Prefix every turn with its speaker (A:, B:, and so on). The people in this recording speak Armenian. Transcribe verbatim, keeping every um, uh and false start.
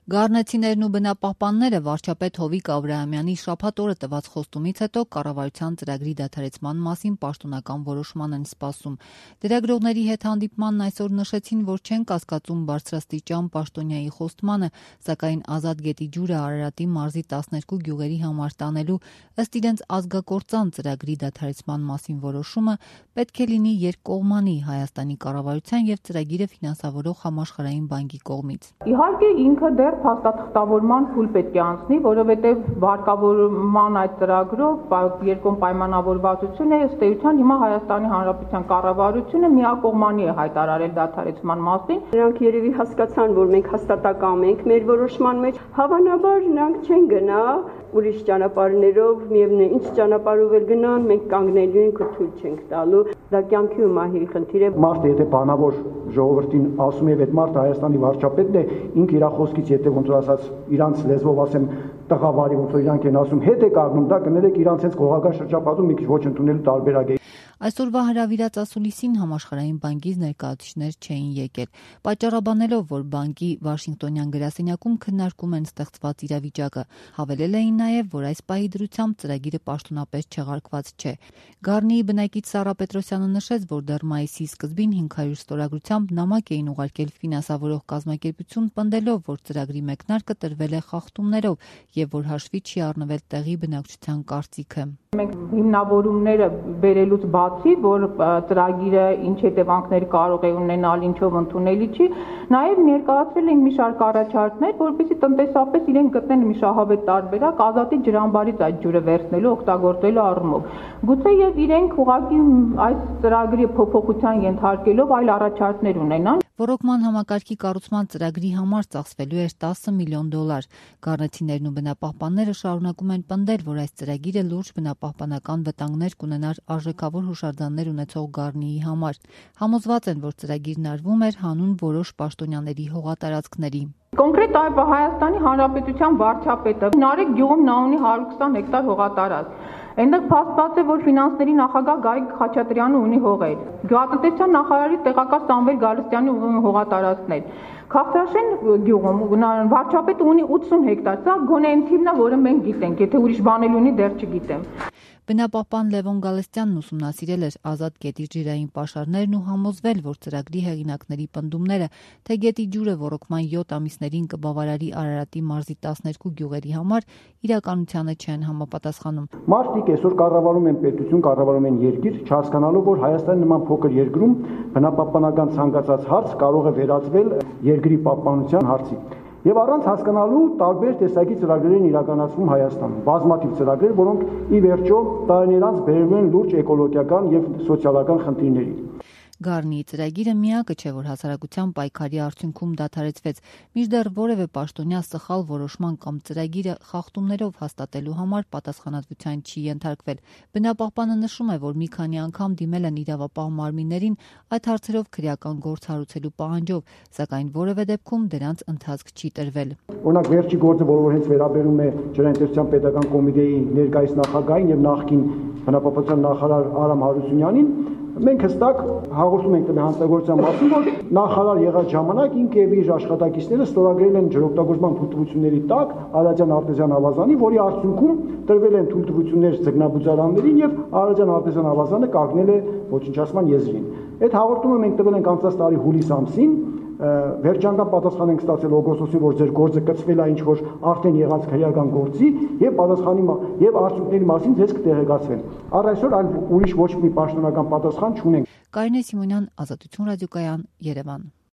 A: Գառնեցիներն ու բնապահպանները վարչապետ Հովիկ Աբրահամյանի շաբաթ օրը տված խոստումից հետո կառավարության ծրագրի դադարեցման մասին պաշտոնական որոշման են սպասում։ Լրագրողների հետ հանդիպմանն այսօր նշեցին, որ չեն կասկածում բարձրաստիճան պաշտոնյայի խոստմանը, սակայն Ազատ գետի ջուրը Արարատի մարզի տասներկու գյուղերի համար տանելու ըստ իրենց ազգակործան ծրագրի դադարեցման մասին որոշումը պետք է լինի երկկողմանի Հայաստանի կառավարության եւ ծրագիրը ֆինանսավորող Համաշխարհային բանկի կողմից։
B: Իհարկե ինքը դեռ փաստաթղթավորման փուլ պետք է անցնի, որովհետև վարկավորման այդ ծրագրով երկկողմ պայմանավորվածություն է, ըստ էության հիմա Հայաստանի Հանրապետության կառավարությունը միակողմանի է հայտարարել դադարեցման մասին։
C: Նրանք երևի հասկացան, որ մենք հաստատակամ ենք մեր որոշման մեջ, հավանաբար նրանք չեն գնա ուրիշ ճանապարհներով, միևնույն ինչ ճանապարհով էլ գնան, մենք կանգնելու ենք ու թույլ չենք տալու։ Դա կյանքի ու մահերի խնդիր է։
D: Մարդը եթե բանավոր ժողովրդին ասում է, այդ մարդը Հայաստանի վարչապետն է, ինքը իր խոսքից եթե ոնց որ ասած իրանց լեզվով ասեմ տղավարի ոնց որ իրանք են ասում, հետ է կառնում, դա կներեք իրանց հենց գողական շրջապատում մի քիչ ոչ ընդունելու տարբերակ է։
A: Այսօրվա հրավիրած ասուլիսին Համաշխարհային բանկից ներկայացուցիչներ չէին եկել, պատճառաբանելով, որ բանկի Վաշինգտոնյան գրասենյակում քննարկում են ստեղծված իրավիճակը։ Հավելել էին նաև, որ այս պահի դրությամբ ծրագիրը պաշտոնապես չեղարկված չէ։ Գառնիի բնակիչ Սառա Պետրոսյանը նշեց, որ դեռ մայիսի սկզբին հինգ հարյուր ստորագրությամբ նամակ էին ուղարկել ֆինանսավորող կազմակերպություն, պնդելով, որ ծրագրի մեկնարկը տրվել է խախտումներով եւ որ հաշվի չի առնվել տեղի բնակչության կարծիքը։
B: Մենք հիմնավորումները բերելուց բացի, որ ծրագիրը ինչ հետևանքներ կարող է ունենալ, ինչով ընդունելի չի, նաև ներկայացրել են մի շարք առաջարկներ, որպեսզի տնտեսապես իրենք գտնեն մի շահավետ տարբերակ Ազատի ջրամբարից այդ ջուրը վերցնելու, օգտագործելու առումով։ Գուցե եւ իրենք ուղղակի այս ծրագրի փոփոխության ենթարկելով այլ առաջարկներ ունենան։
A: Ռոռոկման համակարգի կառուցման ծրագրի համար ծախսվելու էր տասը միլիոն դոլար։ Գառնեցիներն ու բնապահպանները շարունակում են պնդել, որ այս ծրագիրը լուրջ բնապահպանական վտանգներ կունենար արժեքավոր հուշարձաններ ունեցող Գառնիի համար։ Համոզված են, որ ծրագիրն արվում էր հանուն որոշ պաշտոնյաների հողատարածքների։
B: Կոնկրետ Հայաստանի Հանրապետության վարչապետը Նարեկ գյուղում նա ունի հարյուր քսան հեկտար հողատարածք։ Այնտեղ փաստված է, որ ֆինանսների նախագահ Գայիկ Խաչատրյանը ունի հողեր։ Գյուղատնտեսության նախարարի տեղակալ Սամվել Գալստյանի հողատարածքներ։ Քաղցրաշեն գյուղում վարչապետը ունի ութսուն հեկտար։ Սա գոնե այն թիվն է, որը մենք գիտենք, եթե ուրիշ բան էլ ունի, դեռ չգիտեմ։
A: Բնապահպան Լևոն Գալստյանն ուսումնասիրել էր Ազատ գետի ջրային պաշարներն ու համոզվել, որ ծրագրի հեղինակների պնդումները, թե գետի ջուրը ռոռոկման յոթ ամիսներին կբավարարի Արարատի մարզի տասներկու գյուղերի համար, իրականությանը չեն համապատասխանում։
D: Մարդիկ այսօր կառավարում են պետություն, կառավարում են երկիր, չհասկանալով, որ Հայաստանի նման փոքր երկրում բնապահպանական ցանկացած հարց կարող է վերածվել երկրի պահպանության հարցի։ Եվ առանց հասկանալու տարբեր տեսակի ծրագրեր են իրականացվում Հայաստանում, բազմաթիվ ծրագրեր, որոնք ի վերջո տարիներ անց բերում են լուրջ էկոլոգիական եւ սոցիալական խնդիրների։
A: Գառնիի ծրագիրը միակը չէ, որ հասարակության պայքարի արդյունքում դադարեցվեց, մինչդեռ որևէ պաշտոնյա սխալ որոշման կամ ծրագիրը խախտումներով հաստատելու համար պատասխանատվության չի ենթարկվել։ Բնապահպանը նշում է, որ մի քանի անգամ դիմել են իրավապահ մարմիններին այդ հարցերով քրեական գործ հարուցելու պահանջով, սակայն որևէ դեպքում դրանց ընթացք չի տրվել։
D: Օրինակ վերջի գործը, որը հենց վերաբերում է ջրատնտեսության պետական կոմիտեի ներկայիս նախագահին եւ նախկին բնապահպանության նախարար Արամ Հարությունյանին, մենք հստակ հաղորդում ենք տվել հանձնագործության մասին, որ նախարար եղած ժամանակ ինքը եւ իր աշխատակիցները ստորագրել են ջրօգտագործման թույլտվությունների տակ Արարատյան արտեզյան ավազանի, որի արդյունքում տրվել են թույլտվություններ ձկնաբուծարաններին եւ Արարատյան արտեզյան ավազանը կանգնել է ոչնչացման եզրին։ Այդ հաղորդումը մենք տվել ենք անցած տարի հուլիս ամսին, վերջնական պատասխան ենք ստացել օգոստոսին, որ ձեր գործը կցվել է ինչ որ արդեն եղած քրեական գործի եւ պատասխանի եւ արդյունքների մասին ձեզ կտեղեկացվեն։ Առ այսօր այլ ուրիշ ոչ մի պաշտոնական պատասխան չունենք։
A: Կարինե Սիմոնյան, Ազատություն ռադիոկայան, Երևան։